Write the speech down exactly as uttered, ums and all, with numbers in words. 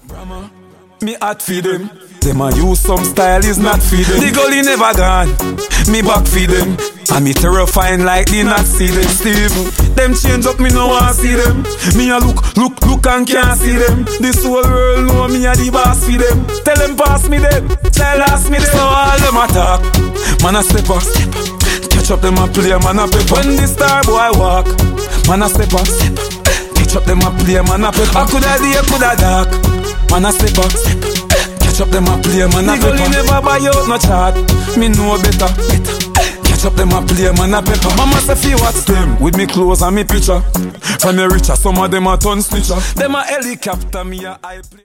Brahma, me hot feed them. Them a use some style is not feed them. The gully never gone, me back feed them. And me terrifying like the not see them. Steve, them change up, me no want see them. Me a look, look, look and can't see them. This whole world know me a the boss for them. Tell them pass me them, tell ask me them. So all them attack, man a step up. Catch up them a play, man a pep. When the star boy walk, man a step up. Catch up them a play, man a pep. I coulda day, coulda dark, man a step up. Catch up them a play, man a pep. Nigga never buy out no chat, me know better. Catch up them a play, man a pepper. Mama say fi watch them with me clothes and me picture. From me richer, some of them a ton snitcher. Them a helicopter, me a high play.